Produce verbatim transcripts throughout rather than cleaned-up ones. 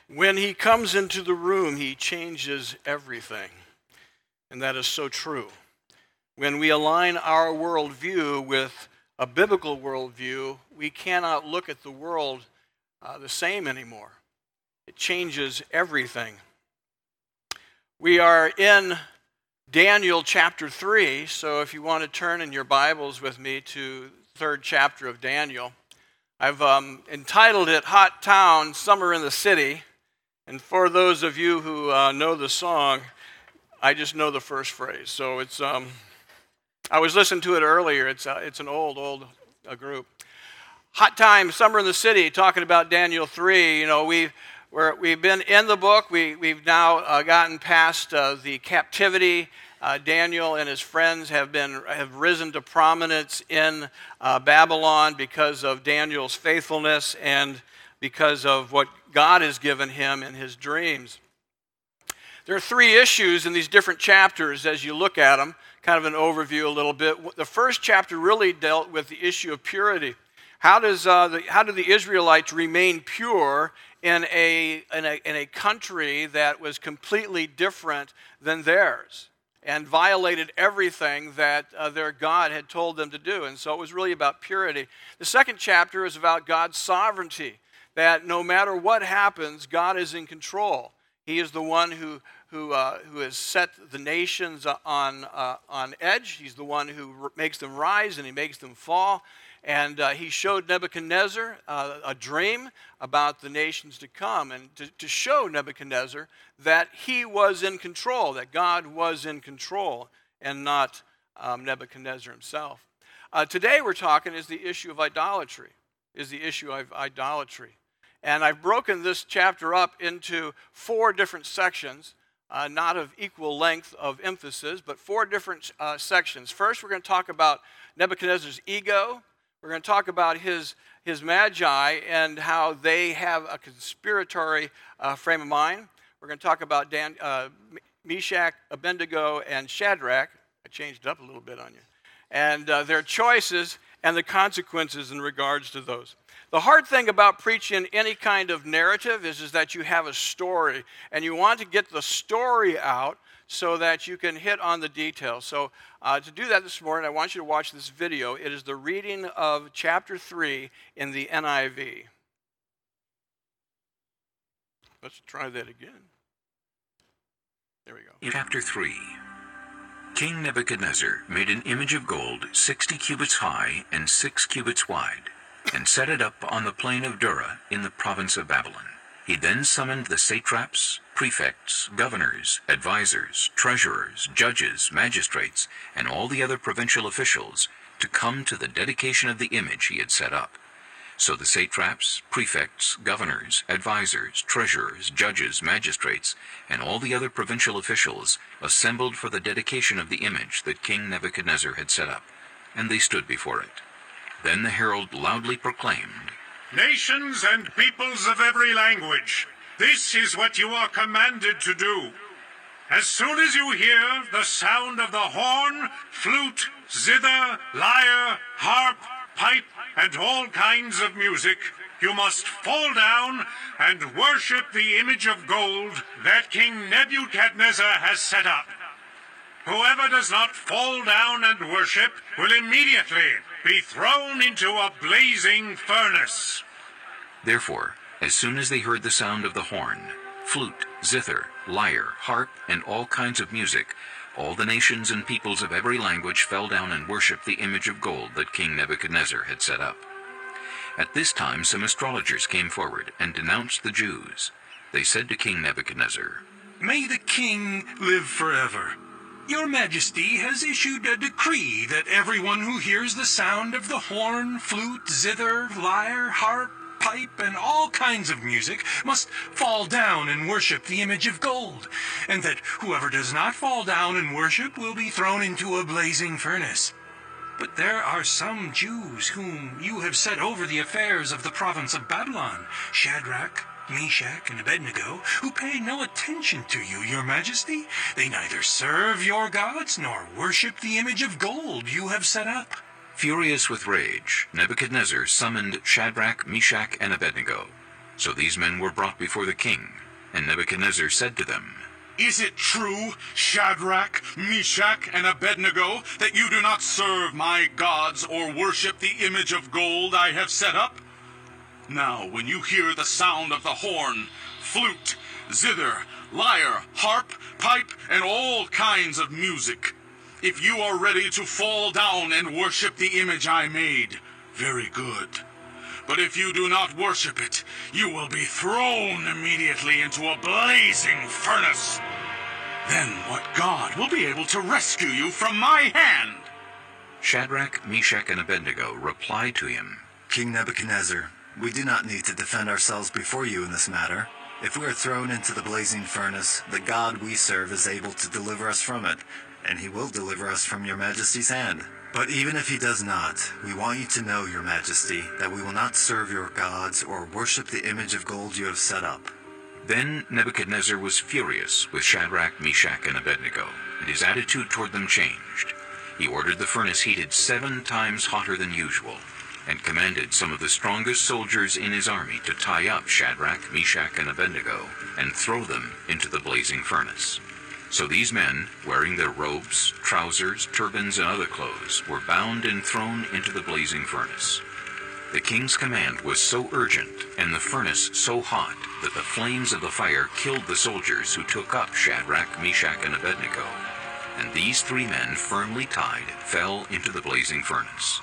When he comes into the room, he changes everything. And that is so true. When we align our worldview with a biblical worldview, we cannot look at the world uh, the same anymore. It changes everything. We are in Daniel chapter three, so if you want to turn in your Bibles with me to the third chapter of Daniel, I've um, entitled it Hot Town, Summer in the City. And for those of you who uh, know the song, I just know the first phrase. So it's, um, I was listening to it earlier. It's uh, it's an old, old uh, group. Hot Time, Summer in the City, talking about Daniel three. You know, we've, we're, we've been in the book. We, we've now uh, gotten past uh, the captivity. Uh, Daniel and his friends have been have risen to prominence in uh, Babylon because of Daniel's faithfulness and because of what God has given him in his dreams. There are three issues in these different chapters as you look at them, kind of an overview a little bit. The first chapter really dealt with the issue of purity. How does uh, the, how do the Israelites remain pure in a, in a in a country that was completely different than theirs and violated everything that uh, their God had told them to do? And so it was really about purity. The second chapter is about God's sovereignty, that no matter what happens, God is in control. He is the one who who uh, who has set the nations on uh, on edge. He's the one who r- makes them rise and he makes them fall. And uh, he showed Nebuchadnezzar uh, a dream about the nations to come, and to, to show Nebuchadnezzar that he was in control, that God was in control, and not um, Nebuchadnezzar himself. Uh, today we're talking is the issue of idolatry. Is the issue of idolatry. And I've broken this chapter up into four different sections, uh, not of equal length of emphasis, but four different uh, sections. First, we're going to talk about Nebuchadnezzar's ego. We're going to talk about his, his magi and how they have a conspiratory uh, frame of mind. We're going to talk about Dan, uh, Meshach, Abednego, and Shadrach. I changed it up a little bit on you. And uh, their choices and the consequences in regards to those. The hard thing about preaching any kind of narrative is, is that you have a story, and you want to get the story out so that you can hit on the details. So uh, to do that this morning, I want you to watch this video. It is the reading of chapter three in the N I V. Let's try that again. There we go. In chapter three, King Nebuchadnezzar made an image of gold sixty cubits high and six cubits wide, and set it up on the plain of Dura in the province of Babylon. He then summoned the satraps, prefects, governors, advisors, treasurers, judges, magistrates, and all the other provincial officials to come to the dedication of the image he had set up. So the satraps, prefects, governors, advisors, treasurers, judges, magistrates, and all the other provincial officials assembled for the dedication of the image that King Nebuchadnezzar had set up, and they stood before it. Then the herald loudly proclaimed, "Nations and peoples of every language, this is what you are commanded to do. As soon as you hear the sound of the horn, flute, zither, lyre, harp, pipe, and all kinds of music, you must fall down and worship the image of gold that King Nebuchadnezzar has set up. Whoever does not fall down and worship will immediately be thrown into a blazing furnace." Therefore, as soon as they heard the sound of the horn, flute, zither, lyre, harp, and all kinds of music, all the nations and peoples of every language fell down and worshipped the image of gold that King Nebuchadnezzar had set up. At this time some astrologers came forward and denounced the Jews. They said to King Nebuchadnezzar, "May the king live forever. Your Majesty has issued a decree that everyone who hears the sound of the horn, flute, zither, lyre, harp, pipe, and all kinds of music must fall down and worship the image of gold, and that whoever does not fall down and worship will be thrown into a blazing furnace. But there are some Jews whom you have set over the affairs of the province of Babylon, Shadrach, Meshach, and Abednego, who pay no attention to you, your Majesty. They neither serve your gods nor worship the image of gold you have set up." Furious with rage, Nebuchadnezzar summoned Shadrach, Meshach, and Abednego. So these men were brought before the king, and Nebuchadnezzar said to them, Is it true, Shadrach, Meshach, and Abednego, that you do not serve my gods or worship the image of gold I have set up? Now, when you hear the sound of the horn, flute, zither, lyre, harp, pipe, and all kinds of music, if you are ready to fall down and worship the image I made, very good. But if you do not worship it, you will be thrown immediately into a blazing furnace. Then what God will be able to rescue you from my hand? Shadrach, Meshach, and Abednego replied to him, King Nebuchadnezzar, we do not need to defend ourselves before you in this matter. If we are thrown into the blazing furnace, the God we serve is able to deliver us from it, and he will deliver us from your majesty's hand. But even if he does not, we want you to know, your majesty, that we will not serve your gods or worship the image of gold you have set up. Then Nebuchadnezzar was furious with Shadrach, Meshach, and Abednego, and his attitude toward them changed. He ordered the furnace heated seven times hotter than usual, and commanded some of the strongest soldiers in his army to tie up Shadrach, Meshach, and Abednego, and throw them into the blazing furnace. So these men, wearing their robes, trousers, turbans, and other clothes, were bound and thrown into the blazing furnace. The king's command was so urgent, and the furnace so hot, that the flames of the fire killed the soldiers who took up Shadrach, Meshach, and Abednego. And these three men, firmly tied, fell into the blazing furnace.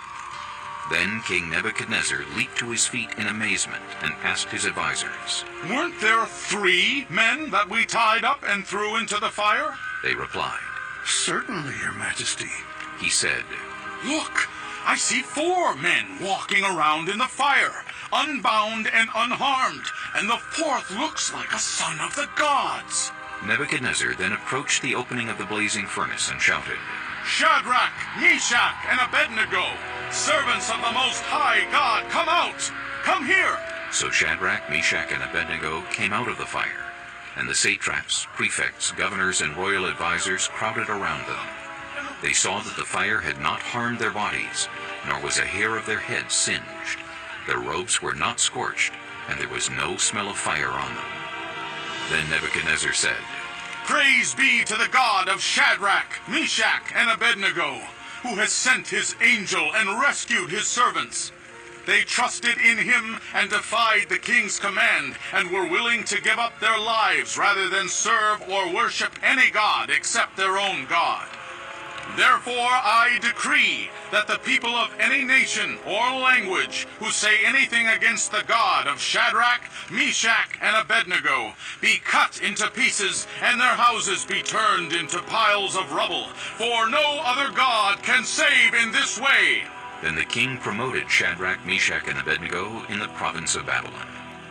Then King Nebuchadnezzar leaped to his feet in amazement and asked his advisers, Weren't there three men that we tied up and threw into the fire? They replied. Certainly, your majesty. He said, Look, I see four men walking around in the fire, unbound and unharmed, and the fourth looks like a son of the gods. Nebuchadnezzar then approached the opening of the blazing furnace and shouted, Shadrach, Meshach, and Abednego, servants of the Most High God, come out! Come here! So Shadrach, Meshach, and Abednego came out of the fire, and the satraps, prefects, governors, and royal advisers crowded around them. They saw that the fire had not harmed their bodies, nor was a hair of their heads singed. Their robes were not scorched, and there was no smell of fire on them. Then Nebuchadnezzar said, Praise be to the God of Shadrach, Meshach, and Abednego, who has sent his angel and rescued his servants. They trusted in him and defied the king's command, and were willing to give up their lives rather than serve or worship any god except their own God. Therefore I decree that the people of any nation or language who say anything against the God of Shadrach, Meshach, and Abednego be cut into pieces, and their houses be turned into piles of rubble, for no other God can save in this way. Then the king promoted Shadrach, Meshach, and Abednego in the province of Babylon.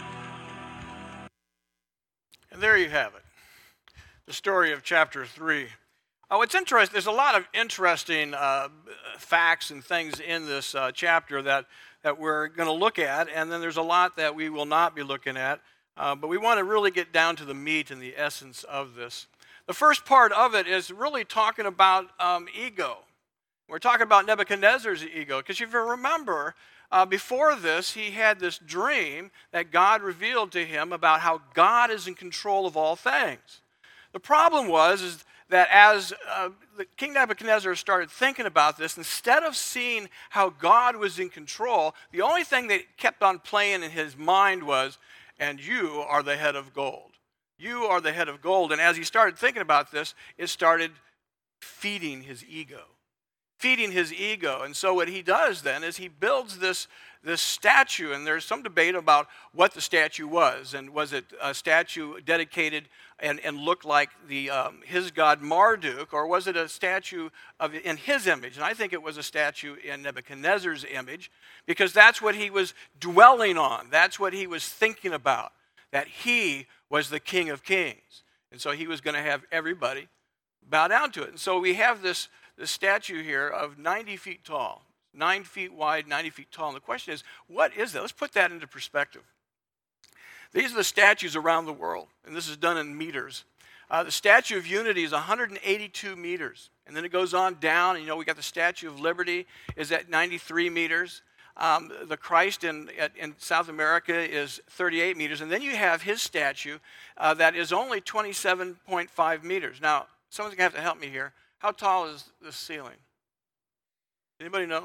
And there you have it, the story of chapter three. Oh, it's interesting. There's a lot of interesting uh, facts and things in this uh, chapter that, that we're going to look at, and then there's a lot that we will not be looking at. Uh, but we want to really get down to the meat and the essence of this. The first part of it is really talking about um, ego. We're talking about Nebuchadnezzar's ego, because if you remember, uh, before this, he had this dream that God revealed to him about how God is in control of all things. The problem was is that as uh, the King Nebuchadnezzar started thinking about this, instead of seeing how God was in control, the only thing that kept on playing in his mind was, and you are the head of gold. You are the head of gold. And as he started thinking about this, it started feeding his ego. Feeding his ego. And so what he does then is he builds this, this statue, and there's some debate about what the statue was. And was it a statue dedicated and, and looked like the, um, his god Marduk, or was it a statue of, in his image? And I think it was a statue in Nebuchadnezzar's image, because that's what he was dwelling on. That's what he was thinking about, that he was the King of Kings. And so he was going to have everybody bow down to it. And so we have this This statue here of ninety feet tall, nine feet wide, ninety feet tall. And the question is, what is that? Let's put that into perspective. These are the statues around the world, and this is done in meters. Uh, the Statue of Unity is one hundred eighty-two meters, and then it goes on down. And, you know, we got the Statue of Liberty is at ninety-three meters. Um, the Christ in, in South America is thirty-eight meters, and then you have his statue uh, that is only twenty-seven point five meters. Now, someone's going to have to help me here. How tall is the ceiling? Anybody know?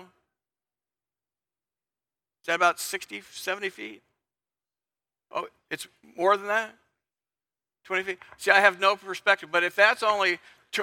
Is that about sixty, seventy feet? Oh, it's more than that? twenty feet? See, I have no perspective, but if that's only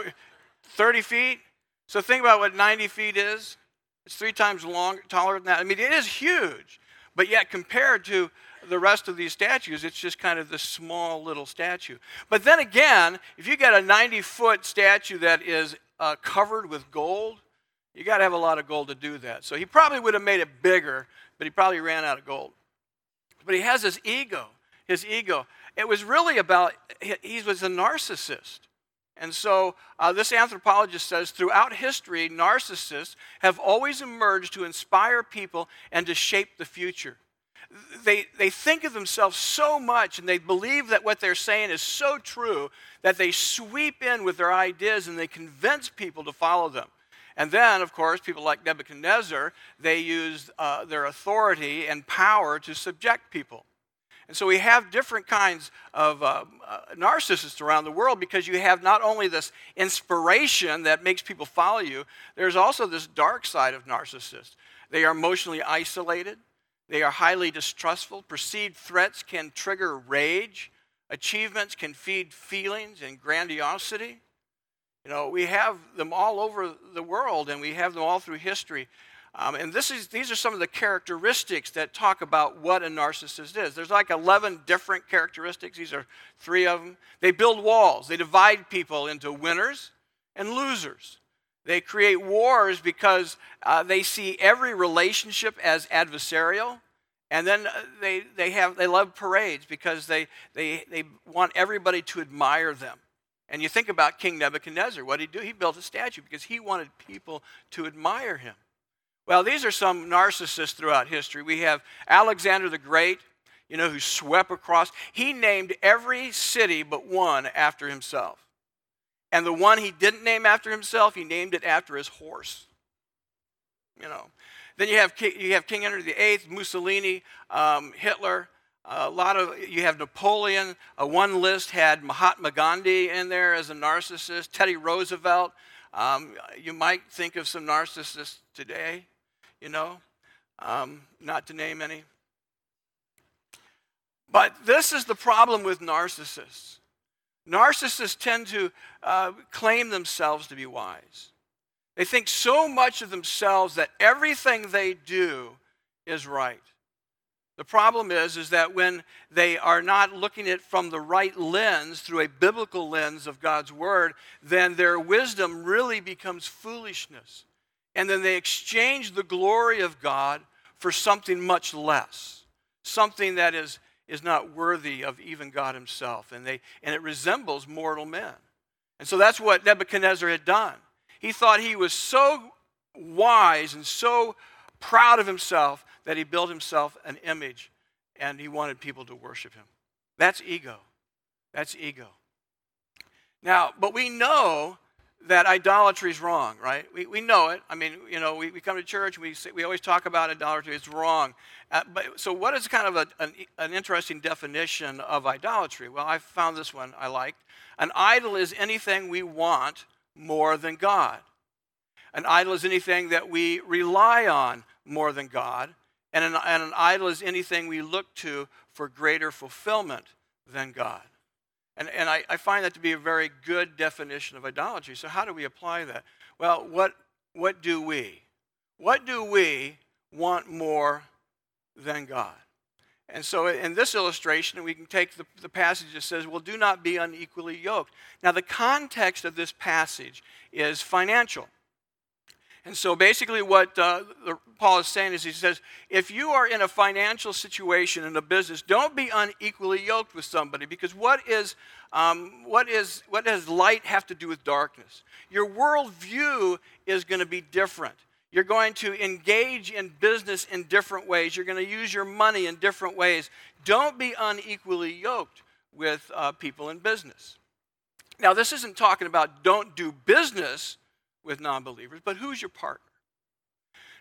thirty feet, so think about what ninety feet is. It's three times long, taller than that. I mean, it is huge, but yet compared to the rest of these statues, it's just kind of this small little statue. But then again, if you got a ninety-foot statue that is uh, covered with gold, you got to have a lot of gold to do that. So he probably would have made it bigger, but he probably ran out of gold. But he has this ego, his ego. It was really about, he was a narcissist. And so uh, this anthropologist says, throughout history, narcissists have always emerged to inspire people and to shape the future. They, they think of themselves so much, and they believe that what they're saying is so true that they sweep in with their ideas and they convince people to follow them. And then, of course, people like Nebuchadnezzar, they used uh, their authority and power to subject people. And so we have different kinds of uh, uh, narcissists around the world, because you have not only this inspiration that makes people follow you, there's also this dark side of narcissists. They are emotionally isolated. They are highly distrustful. Perceived threats can trigger rage. Achievements can feed feelings and grandiosity. You know, we have them all over the world, and we have them all through history. Um, and this is, these are some of the characteristics that talk about what a narcissist is. There's like eleven different characteristics. These are three of them. They build walls. They divide people into winners and losers. They create wars because uh, they see every relationship as adversarial. And then they, they, have, they love parades because they, they, they want everybody to admire them. And you think about King Nebuchadnezzar. What did he do? He built a statue because he wanted people to admire him. Well, these are some narcissists throughout history. We have Alexander the Great, you know, who swept across. He named every city but one after himself. And the one he didn't name after himself, he named it after his horse. You know. Then you have you have King Henry the Eighth, Mussolini, um, Hitler. A lot of you have Napoleon. Uh, one list had Mahatma Gandhi in there as a narcissist. Teddy Roosevelt. Um, you might think of some narcissists today, you know, um, not to name any. But this is the problem with narcissists. Narcissists tend to uh, claim themselves to be wise. They think so much of themselves that everything they do is right. The problem is, is that when they are not looking at it from the right lens, through a biblical lens of God's word, then their wisdom really becomes foolishness. And then they exchange the glory of God for something much less, something that is, is not worthy of even God himself. And, they, and it resembles mortal men. And so that's what Nebuchadnezzar had done. He thought he was so wise and so proud of himself that he built himself an image and he wanted people to worship him. That's ego. That's ego. Now, but we know that idolatry is wrong, right? We, we know it. I mean, you know, we, we come to church and we, say, we always talk about idolatry. It's wrong. Uh, but so what is kind of a, an, an interesting definition of idolatry? Well, I found this one I liked. An idol is anything we want more than God. An idol is anything that we rely on more than God. And an, and an idol is anything we look to for greater fulfillment than God. And, and I, I find that to be a very good definition of idolatry. So how do we apply that? Well, what, what do we? What do we want more than God? And so in this illustration, we can take the, the passage that says, well, do not be unequally yoked. Now, the context of this passage is financial. And so basically what uh, the, Paul is saying is he says, if you are in a financial situation in a business, don't be unequally yoked with somebody, because what is, um, what is, what does light have to do with darkness? Your worldview is going to be different. You're going to engage in business in different ways. You're going to use your money in different ways. Don't be unequally yoked with uh, people in business. Now, this isn't talking about don't do business with non-believers, but who's your partner?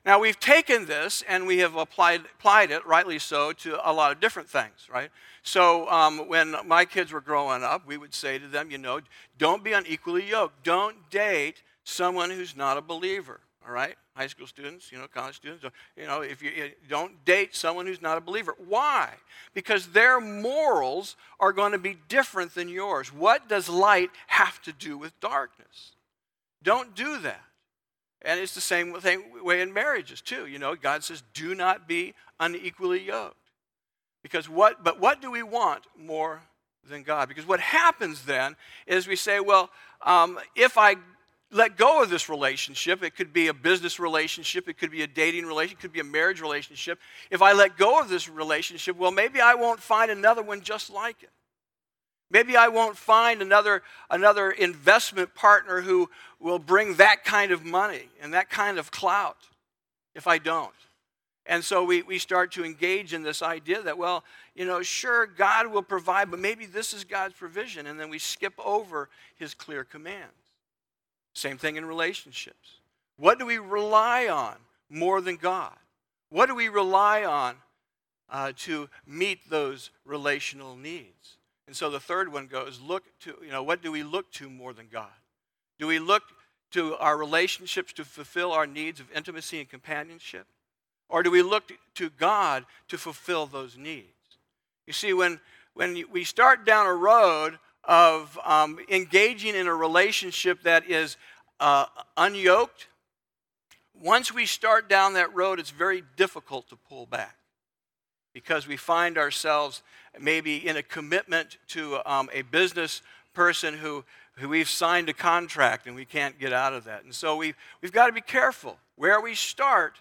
Now, we've taken this and we have applied, applied it, rightly so, to a lot of different things, right? So um, when my kids were growing up, we would say to them, you know, don't be unequally yoked. Don't date someone who's not a believer, all right? High school students, you know, college students, you know, if you, you don't date someone who's not a believer. Why? Because their morals are going to be different than yours. What does light have to do with darkness? Don't do that. And it's the same thing, way in marriages too. You know, God says, do not be unequally yoked. Because what, but what do we want more than God? Because what happens then is we say, well, um, if I let go of this relationship, it could be a business relationship, it could be a dating relationship, it could be a marriage relationship. If I let go of this relationship, well, maybe I won't find another one just like it. Maybe I won't find another, another investment partner who will bring that kind of money and that kind of clout if I don't. And so we, we start to engage in this idea that, well, you know, sure, God will provide, but maybe this is God's provision, and then we skip over his clear commands. Same thing in relationships. What do we rely on more than God? What do we rely on uh, to meet those relational needs? And so the third one goes, look to, you know, what do we look to more than God? Do we look to our relationships to fulfill our needs of intimacy and companionship? Or do we look to God to fulfill those needs? You see, when, when we start down a road of um, engaging in a relationship that is uh, unyoked, once we start down that road, it's very difficult to pull back, because we find ourselves maybe in a commitment to um, a business person who, who we've signed a contract and we can't get out of that. And so we've, we've got to be careful. Where we start,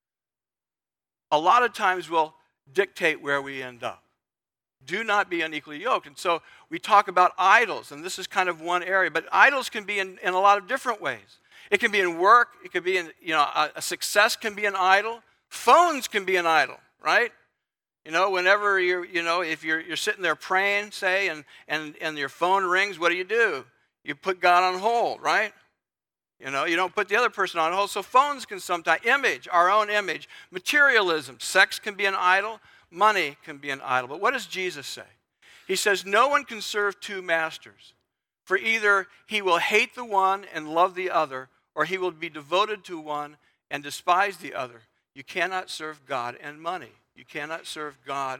a lot of times will dictate where we end up. Do not be unequally yoked. And so we talk about idols, and this is kind of one area, but idols can be in, in a lot of different ways. It can be in work, it could be in, you know, a, a success can be an idol. Phones can be an idol, right? You know, whenever you're, you know, if you're you're sitting there praying, say, and and and your phone rings, what do you do? You put God on hold, right? You know, you don't put the other person on hold. So phones can sometimes, image, our own image, materialism, sex can be an idol, money can be an idol. But what does Jesus say? He says, no one can serve two masters, for either he will hate the one and love the other, or he will be devoted to one and despise the other. You cannot serve God and money. You cannot serve God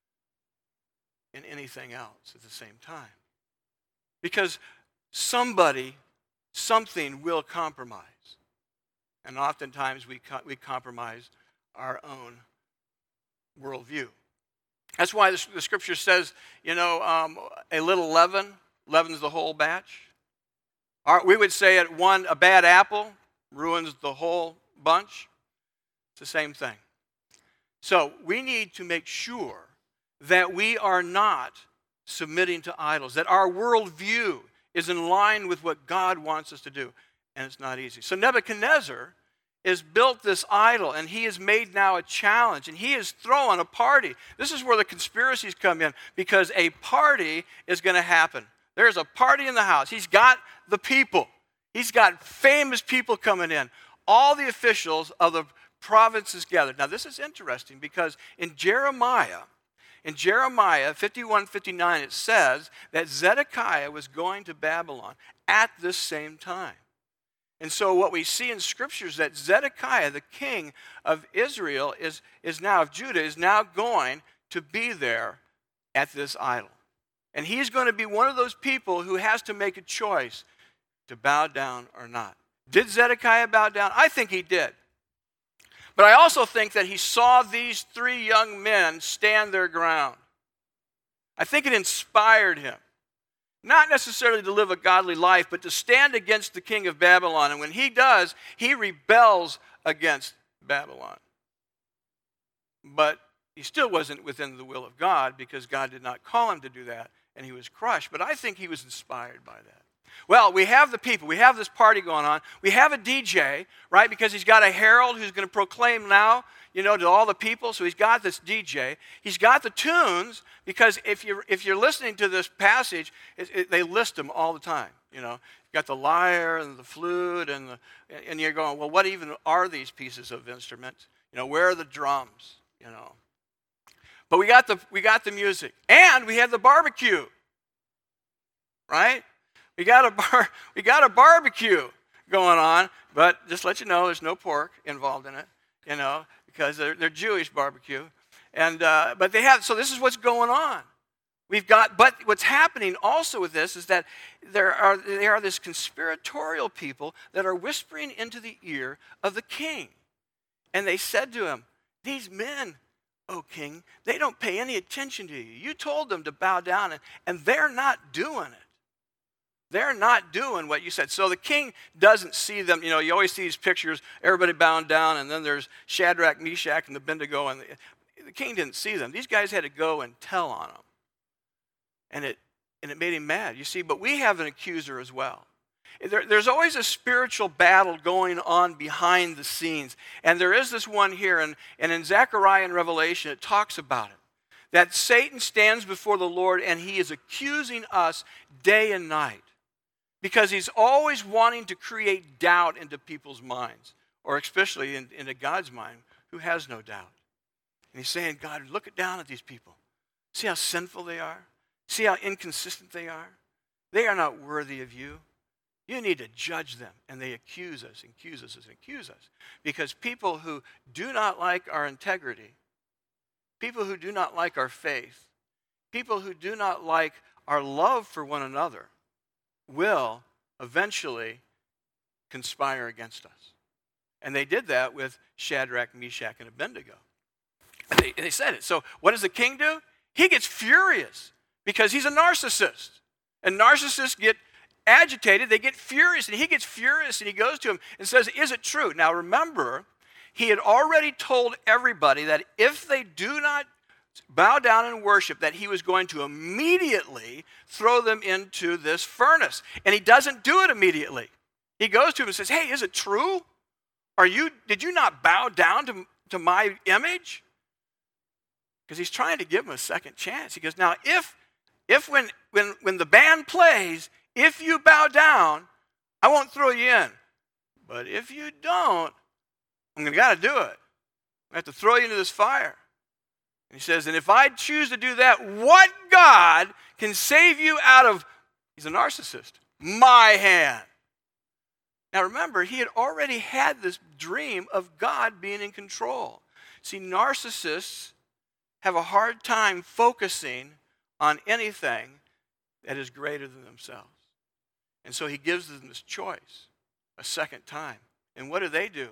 and anything else at the same time. Because somebody, something will compromise. And oftentimes we, co- we compromise our own worldview. That's why the, the scripture says, you know, um, a little leaven leavens the whole batch. Our, we would say at one, a bad apple ruins the whole bunch. It's the same thing. So we need to make sure that we are not submitting to idols, that our worldview is in line with what God wants us to do. And it's not easy. So Nebuchadnezzar has built this idol, and he has made now a challenge, and he is throwing a party. This is where the conspiracies come in, because a party is going to happen. There's a party in the house. He's got the people. He's got famous people coming in. All the officials of the provinces gathered. Now this is interesting, because in Jeremiah, in Jeremiah fifty-one fifty-nine, it says that Zedekiah was going to Babylon at this same time. And so what we see in Scripture is that Zedekiah, the king of Israel, is, is now, of Judah, is now going to be there at this idol. And he's going to be one of those people who has to make a choice to bow down or not. Did Zedekiah bow down? I think he did. But I also think that he saw these three young men stand their ground. I think it inspired him. Not necessarily to live a godly life, but to stand against the king of Babylon. And when he does, he rebels against Babylon. But he still wasn't within the will of God, because God did not call him to do that, and he was crushed. But I think he was inspired by that. Well, we have the people. We have this party going on. We have a D J, right, because he's got a herald who's going to proclaim now, you know, to all the people. So he's got this D J. He's got the tunes because if you're, if you're listening to this passage, it, it, they list them all the time, you know. You've got the lyre and the flute, and, the, and you're going, well, what even are these pieces of instruments? You know, where are the drums, you know? But we got the, we got the music. And we have the barbecue, right? We got a bar, we got a barbecue going on, but just to let you know, there's no pork involved in it, you know, because they're, they're Jewish barbecue. And uh, but they have, so this is what's going on. We've got, but what's happening also with this is that there are there are this conspiratorial people that are whispering into the ear of the king, and they said to him, "These men, O king, they don't pay any attention to you. You told them to bow down, and, and they're not doing it. They're not doing what you said." So the king doesn't see them. You know, you always see these pictures, everybody bowing down, and then there's Shadrach, Meshach, and Abednego, and the, the king didn't see them. These guys had to go and tell on them. And it, and it made him mad, you see. But we have an accuser as well. There, there's always a spiritual battle going on behind the scenes. And there is this one here, and, and in Zechariah and Revelation, it talks about it. That Satan stands before the Lord, and he is accusing us day and night. Because he's always wanting to create doubt into people's minds, or especially in, into God's mind, who has no doubt. And he's saying, God, look down at these people. See how sinful they are? See how inconsistent they are? They are not worthy of you. You need to judge them. And they accuse us, accuse us, and accuse us. Because people who do not like our integrity, people who do not like our faith, people who do not like our love for one another, will eventually conspire against us. And they did that with Shadrach, Meshach, and Abednego. And they, and they said it. So what does the king do? He gets furious because he's a narcissist. And narcissists get agitated, they get furious, and he gets furious, and he goes to him and says, "Is it true?" Now remember, he had already told everybody that if they do not bow down and worship, that he was going to immediately throw them into this furnace. And he doesn't do it immediately. He goes to him and says, "Hey, is it true? Are you, did you not bow down to, to my image?" Because he's trying to give him a second chance. He goes, "Now, if if when when when the band plays, if you bow down, I won't throw you in. But if you don't, I'm going to got to do it. I have to throw you into this fire." And he says, "And if I choose to do that, what God can save you out of," he's a narcissist, "my hand?" Now remember, he had already had this dream of God being in control. See, narcissists have a hard time focusing on anything that is greater than themselves. And so he gives them this choice a second time. And what do they do?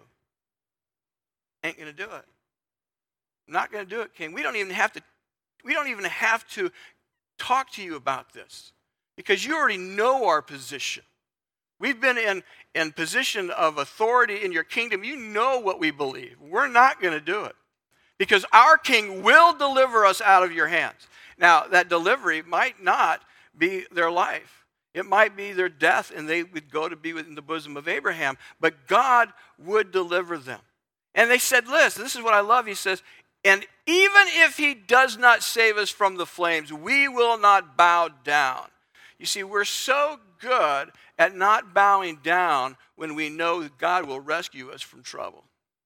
Ain't going to do it. Not going to do it, king. We don't even have to we don't even have to talk to you about this because you already know our position. We've been in in position of authority in your kingdom. You know what we believe. We're not going to do it because our king will deliver us out of your hands. Now, that delivery might not be their life. It might be their death, and they would go to be within the bosom of Abraham. But God would deliver them. And they said, listen, this is what I love. He says, "And even if he does not save us from the flames, we will not bow down." You see, we're so good at not bowing down when we know that God will rescue us from trouble.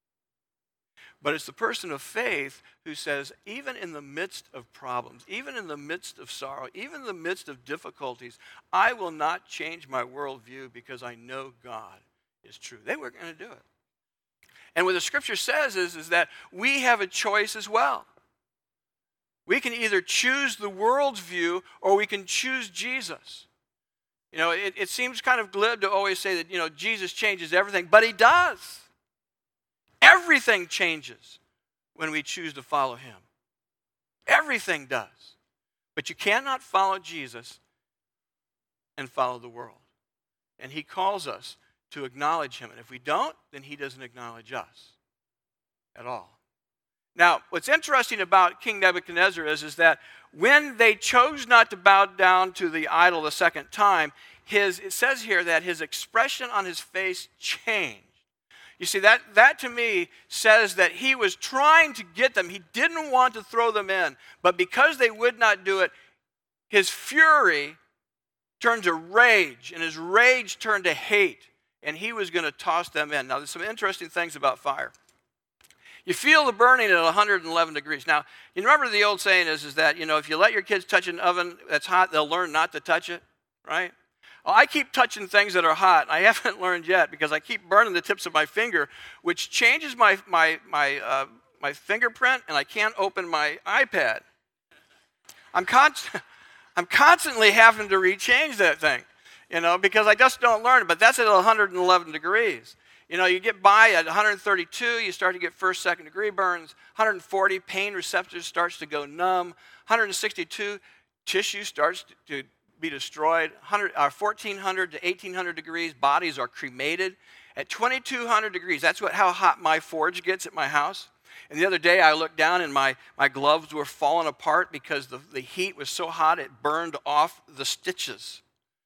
But it's the person of faith who says, even in the midst of problems, even in the midst of sorrow, even in the midst of difficulties, I will not change my worldview because I know God is true. They weren't going to do it. And what the scripture says is, is that we have a choice as well. We can either choose the world's view or we can choose Jesus. You know, it, it seems kind of glib to always say that, you know, Jesus changes everything, but he does. Everything changes when we choose to follow him. Everything does. But you cannot follow Jesus and follow the world. And he calls us to acknowledge him. And if we don't, then he doesn't acknowledge us at all. Now, what's interesting about King Nebuchadnezzar is, is that when they chose not to bow down to the idol the second time, his, it says here that his expression on his face changed. You see, that, that to me says that he was trying to get them. He didn't want to throw them in. But because they would not do it, his fury turned to rage, and his rage turned to hate, and he was going to toss them in. Now, there's some interesting things about fire. You feel the burning at one hundred eleven degrees. Now, you remember the old saying is, is that, you know, if you let your kids touch an oven that's hot, they'll learn not to touch it, right? Well, I keep touching things that are hot. I haven't learned yet because I keep burning the tips of my finger, which changes my, my, my, uh, my fingerprint, and I can't open my iPad. I'm, const- I'm constantly having to rechange that thing, you know, because I just don't learn it. But that's at one hundred eleven degrees. You know, you get by at one hundred thirty-two, you start to get first, second degree burns. one hundred forty, pain receptors starts to go numb. one hundred sixty-two, tissue starts to be destroyed. one hundred, uh, fourteen hundred to eighteen hundred degrees, bodies are cremated. At twenty-two hundred degrees, that's what how hot my forge gets at my house. And the other day I looked down and my, my gloves were falling apart because the, the heat was so hot it burned off the stitches.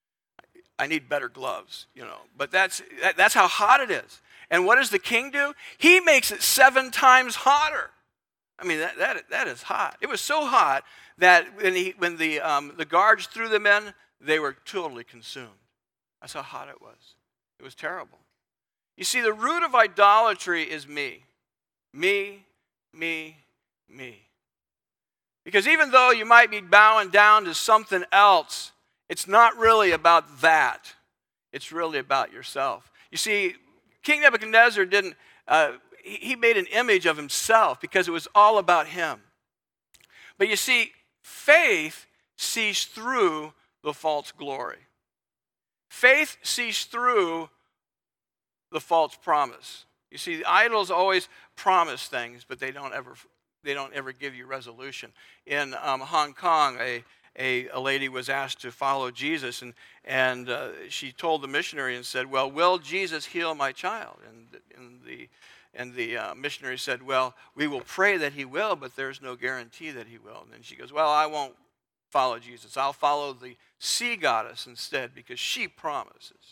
I need better gloves, you know. But that's, that, that's how hot it is. And what does the king do? He makes it seven times hotter. I mean, that, that, that is hot. It was so hot that when, he, when the, um, the guards threw them in, they were totally consumed. That's how hot it was. It was terrible. You see, the root of idolatry is me. Me, me, me. Because even though you might be bowing down to something else, it's not really about that. It's really about yourself. You see, King Nebuchadnezzar didn't, uh, he made an image of himself because it was all about him. But you see, faith sees through the false glory. Faith sees through the false promise. You see, idols always promise things, but they don't ever, they don't ever give you resolution. In um, Hong Kong, a A, a lady was asked to follow Jesus, and, and uh, she told the missionary and said, well, will Jesus heal my child? And, and the, and the uh, missionary said, well, we will pray that he will, but there's no guarantee that he will. And then she goes, well, I won't follow Jesus. I'll follow the sea goddess instead because she promises.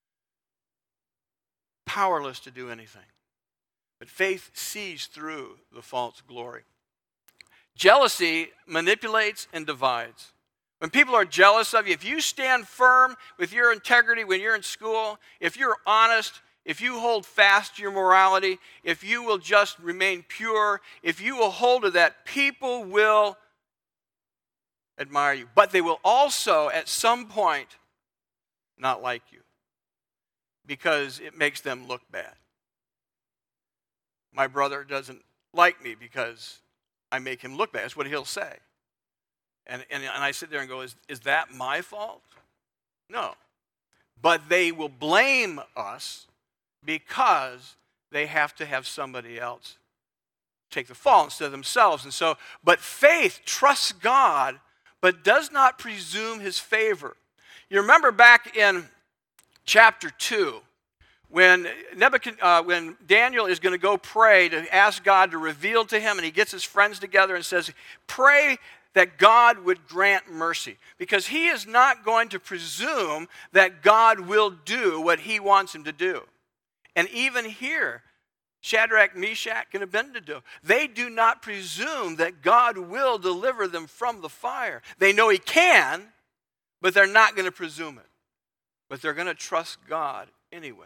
Powerless to do anything. But faith sees through the false glory. Jealousy manipulates and divides. When people are jealous of you, if you stand firm with your integrity when you're in school, if you're honest, if you hold fast to your morality, if you will just remain pure, if you will hold to that, people will admire you. But they will also, at some point, not like you because it makes them look bad. My brother doesn't like me because I make him look bad. That's what he'll say. And, and, and I sit there and go, is, is that my fault? No. But they will blame us because they have to have somebody else take the fall instead of themselves. And so, but faith trusts God, but does not presume his favor. You remember back in chapter two, When, Nebuchadnezzar, uh, when Daniel is going to go pray to ask God to reveal to him, and he gets his friends together and says, pray that God would grant mercy. Because he is not going to presume that God will do what he wants him to do. And even here, Shadrach, Meshach, and Abednego, they do not presume that God will deliver them from the fire. They know he can, but they're not going to presume it. But they're going to trust God anyway.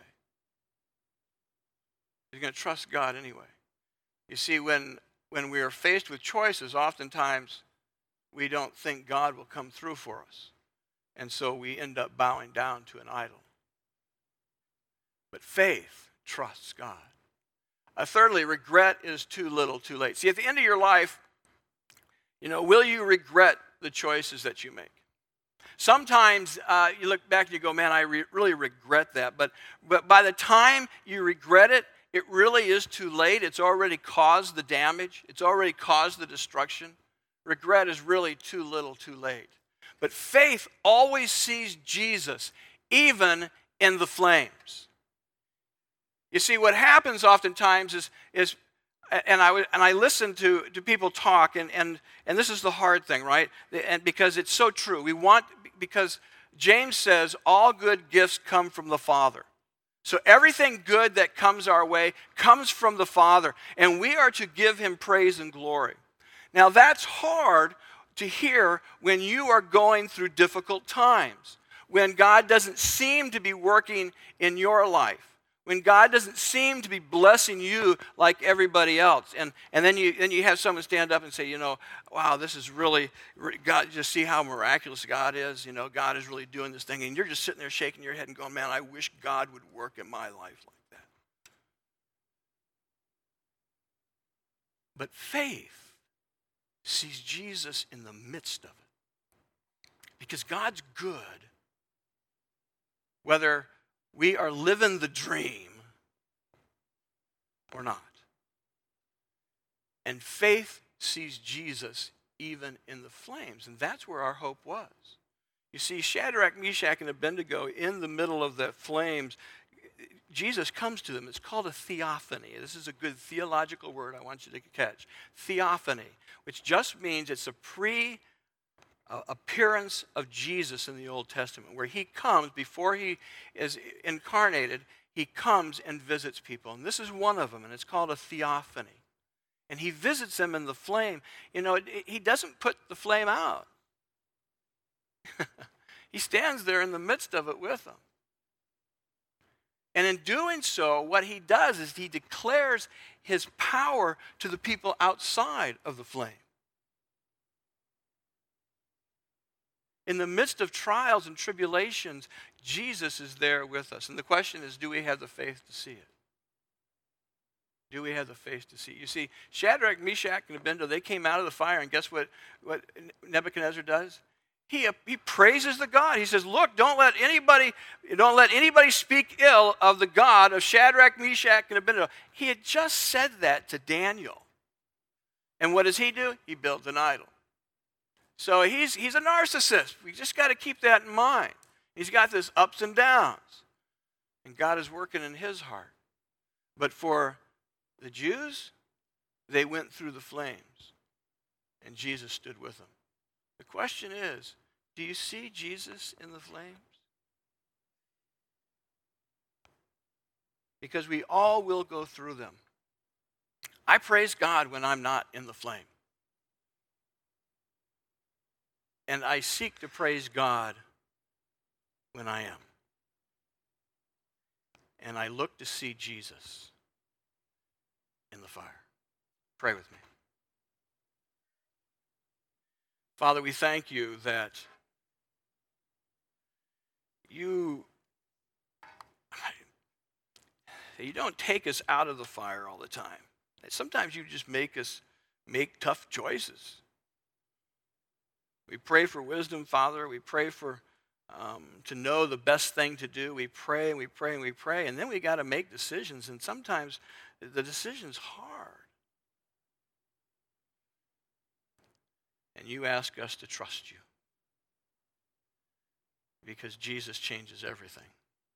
You're going to trust God anyway. You see, when, when we are faced with choices, oftentimes we don't think God will come through for us. And so we end up bowing down to an idol. But faith trusts God. Uh, thirdly, regret is too little, too late. See, at the end of your life, you know, will you regret the choices that you make? Sometimes uh, you look back and you go, man, I re- really regret that. But, but by the time you regret it, it really is too late. It's already caused the damage. It's already caused the destruction. Regret is really too little, too late. But faith always sees Jesus, even in the flames. You see, what happens oftentimes is, is and I would, and I listen to, to people talk, and, and, and this is the hard thing, right? And because it's so true. We want, because James says, all good gifts come from the Father. So everything good that comes our way comes from the Father, and we are to give him praise and glory. Now that's hard to hear when you are going through difficult times, when God doesn't seem to be working in your life, when God doesn't seem to be blessing you like everybody else. And, and then, you, then you have someone stand up and say, you know, wow, this is really, God, just see how miraculous God is. You know, God is really doing this thing. And you're just sitting there shaking your head and going, man, I wish God would work in my life like that. But faith sees Jesus in the midst of it. Because God's good, whether we are living the dream or not. And faith sees Jesus even in the flames. And that's where our hope was. You see, Shadrach, Meshach, and Abednego in the middle of the flames, Jesus comes to them. It's called a theophany. This is a good theological word I want you to catch. Theophany, which just means it's a pre Uh, appearance of Jesus in the Old Testament, where he comes, before he is incarnated, he comes and visits people. And this is one of them, and it's called a theophany. And he visits them in the flame. You know, it, it, he doesn't put the flame out. He stands there in the midst of it with them. And in doing so, what he does is he declares his power to the people outside of the flame. In the midst of trials and tribulations, Jesus is there with us. And the question is, do we have the faith to see it? Do we have the faith to see it? You see, Shadrach, Meshach, and Abednego, they came out of the fire, and guess what, what Nebuchadnezzar does? He, he praises the God. He says, look, don't let anybody, don't let anybody speak ill of the God of Shadrach, Meshach, and Abednego. He had just said that to Daniel. And what does he do? He builds an idol. So he's, he's a narcissist. We just got to keep that in mind. He's got this ups and downs. And God is working in his heart. But for the Jews, they went through the flames. And Jesus stood with them. The question is, do you see Jesus in the flames? Because we all will go through them. I praise God when I'm not in the flame. And I seek to praise God when I am. And I look to see Jesus in the fire. Pray with me. Father, we thank you that you, you don't take us out of the fire all the time. Sometimes you just make us make tough choices. We pray for wisdom, Father. We pray for um, to know the best thing to do. We pray and we pray and we pray, and then we got to make decisions, and sometimes the decision's hard. And you ask us to trust you because Jesus changes everything.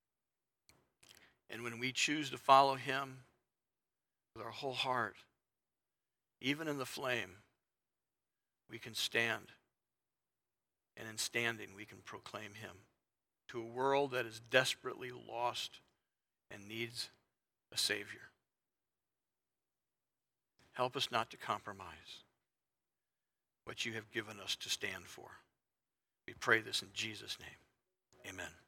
And when we choose to follow him with our whole heart, even in the flame, we can stand. And in standing, we can proclaim him to a world that is desperately lost and needs a Savior. Help us not to compromise what you have given us to stand for. We pray this in Jesus' name. Amen.